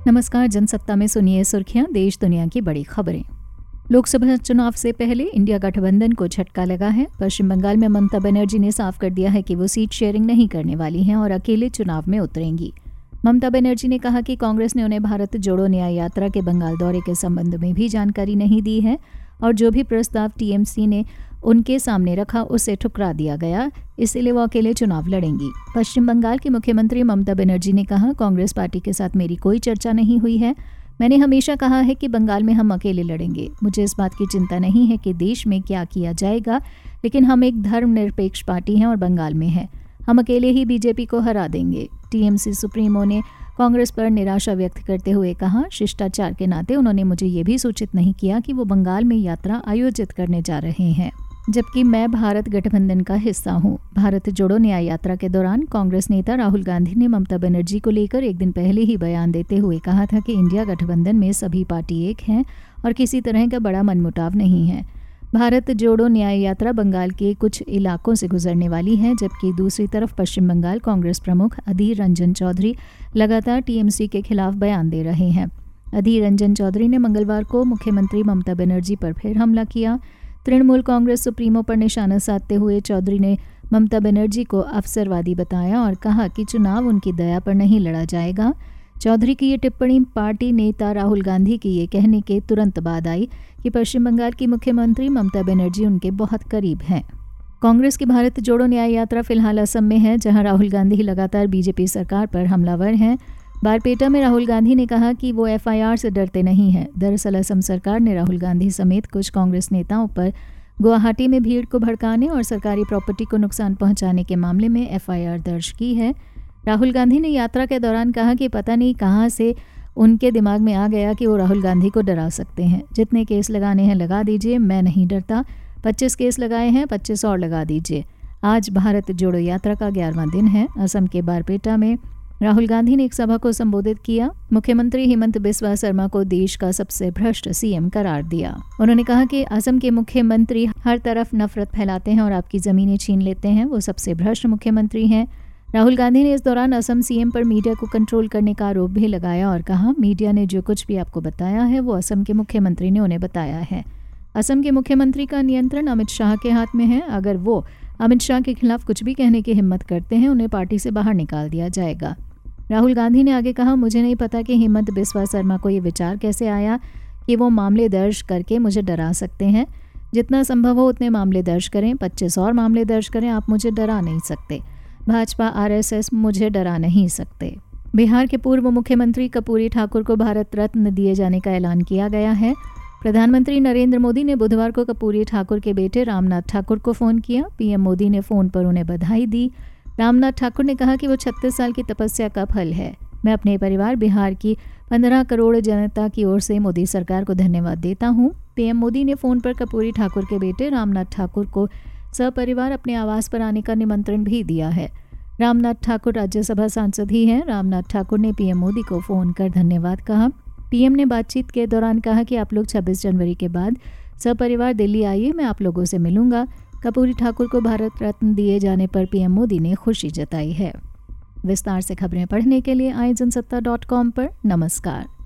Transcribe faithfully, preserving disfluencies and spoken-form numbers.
नमस्कार, जनसत्ता में सुनिए सुर्खियां, देश दुनिया की बड़ी खबरें। लोकसभा चुनाव से पहले इंडिया गठबंधन को झटका लगा है। पश्चिम बंगाल में ममता बनर्जी ने साफ कर दिया है कि वो सीट शेयरिंग नहीं करने वाली हैं और अकेले चुनाव में उतरेंगी। ममता बनर्जी ने कहा कि कांग्रेस ने उन्हें भारत जोड़ो न्याय यात्रा के बंगाल दौरे के संबंध में भी जानकारी नहीं दी है और जो भी प्रस्ताव टीएमसी ने उनके सामने रखा उसे ठुकरा दिया गया, इसीलिए वो अकेले चुनाव लड़ेंगी। पश्चिम बंगाल की मुख्यमंत्री ममता बनर्जी ने कहा, कांग्रेस पार्टी के साथ मेरी कोई चर्चा नहीं हुई है। मैंने हमेशा कहा है कि बंगाल में हम अकेले लड़ेंगे। मुझे इस बात की चिंता नहीं है कि देश में क्या किया जाएगा, लेकिन हम एक धर्मनिरपेक्ष पार्टी हैं और बंगाल में हैं। हम अकेले ही बीजेपी को हरा देंगे। टीएमसी सुप्रीमो ने कांग्रेस पर निराशा व्यक्त करते हुए कहा, शिष्टाचार के नाते उन्होंने मुझे ये भी सूचित नहीं किया कि वो बंगाल में यात्रा आयोजित करने जा रहे हैं, जबकि मैं भारत गठबंधन का हिस्सा हूं। भारत जोड़ो न्याय यात्रा के दौरान कांग्रेस नेता राहुल गांधी ने ममता बनर्जी को लेकर एक दिन पहले ही बयान देते हुए कहा था कि इंडिया गठबंधन में सभी पार्टी एक हैं और किसी तरह का बड़ा मनमुटाव नहीं है। भारत जोड़ो न्याय यात्रा बंगाल के कुछ इलाकों से गुजरने वाली है, जबकि दूसरी तरफ पश्चिम बंगाल कांग्रेस प्रमुख अधीर रंजन चौधरी लगातार टीएमसी के खिलाफ बयान दे रहे हैं। अधीर रंजन चौधरी ने मंगलवार को मुख्यमंत्री ममता बनर्जी पर फिर हमला किया। तृणमूल कांग्रेस सुप्रीमो पर निशाना साधते हुए चौधरी ने ममता बनर्जी को अवसरवादी बताया और कहा कि चुनाव उनकी दया पर नहीं लड़ा जाएगा। चौधरी की ये टिप्पणी पार्टी नेता राहुल गांधी के ये कहने के तुरंत बाद आई कि पश्चिम बंगाल की मुख्यमंत्री ममता बनर्जी उनके बहुत करीब हैं। कांग्रेस की भारत जोड़ो न्याय यात्रा फिलहाल असम में है, जहां राहुल गांधी लगातार बीजेपी सरकार पर हमलावर हैं। बारपेटा में राहुल गांधी ने कहा कि वो एफआईआर से डरते नहीं हैं। दरअसल असम सरकार ने राहुल गांधी समेत कुछ कांग्रेस नेताओं पर गुवाहाटी में भीड़ को भड़काने और सरकारी प्रॉपर्टी को नुकसान पहुंचाने के मामले में एफआईआर दर्ज की है। राहुल गांधी ने यात्रा के दौरान कहा कि पता नहीं कहां से उनके दिमाग में आ गया कि वो राहुल गांधी को डरा सकते हैं। जितने केस लगाने हैं लगा दीजिए, मैं नहीं डरता। पच्चीस केस लगाए हैं, पच्चीस और लगा दीजिए। आज भारत जोड़ो यात्रा का ग्यारहवां दिन है। असम के बारपेटा में राहुल गांधी ने एक सभा को संबोधित किया। मुख्यमंत्री हेमंत बिस्वा शर्मा को देश का सबसे भ्रष्ट सीएम करार दिया। उन्होंने कहा कि असम के मुख्यमंत्री हर तरफ नफरत फैलाते हैं और आपकी जमीनें छीन लेते हैं। वो सबसे भ्रष्ट मुख्यमंत्री हैं। राहुल गांधी ने इस दौरान असम सीएम पर मीडिया को कंट्रोल करने का आरोप भी लगाया और कहा, मीडिया ने जो कुछ भी आपको बताया है वो असम के मुख्यमंत्री ने उन्हें बताया है। असम के मुख्यमंत्री का नियंत्रण अमित शाह के हाथ में है। अगर वो अमित शाह के खिलाफ कुछ भी कहने की हिम्मत करते हैं, उन्हें पार्टी से बाहर निकाल दिया जाएगा। राहुल गांधी ने आगे कहा, मुझे नहीं पता कि हेमंत बिस्वा शर्मा को ये विचार कैसे आया कि वो मामले दर्ज करके मुझे डरा सकते हैं। जितना संभव हो उतने मामले दर्ज करें, पच्चीस और मामले दर्ज करें, आप मुझे डरा नहीं सकते। भाजपा आरएसएस मुझे डरा नहीं सकते। बिहार के पूर्व मुख्यमंत्री कर्पूरी ठाकुर को भारत रत्न दिए जाने का ऐलान किया गया है। प्रधानमंत्री नरेंद्र मोदी ने बुधवार को कर्पूरी ठाकुर के बेटे रामनाथ ठाकुर को फ़ोन किया। पीएम मोदी ने फ़ोन पर उन्हें बधाई दी। रामनाथ ठाकुर ने कहा कि वो छत्तीस साल की तपस्या का फल है। मैं अपने परिवार, बिहार की पंद्रह करोड़ जनता की ओर से मोदी सरकार को धन्यवाद देता हूं। पीएम मोदी ने फ़ोन पर कर्पूरी ठाकुर के बेटे रामनाथ ठाकुर को सपरिवार अपने आवास पर आने का निमंत्रण भी दिया है। रामनाथ ठाकुर राज्यसभा सांसद ही हैं। रामनाथ ठाकुर ने पीएम मोदी को फ़ोन कर धन्यवाद कहा। पीएम ने बातचीत के दौरान कहा कि आप लोग छब्बीस जनवरी के बाद सपरिवार दिल्ली आइए, मैं आप लोगों से मिलूंगा। कर्पूरी ठाकुर को भारत रत्न दिए जाने पर पीएम मोदी ने खुशी जताई है। विस्तार से खबरें पढ़ने के लिए आए जनसत्ता डॉट कॉम पर। नमस्कार।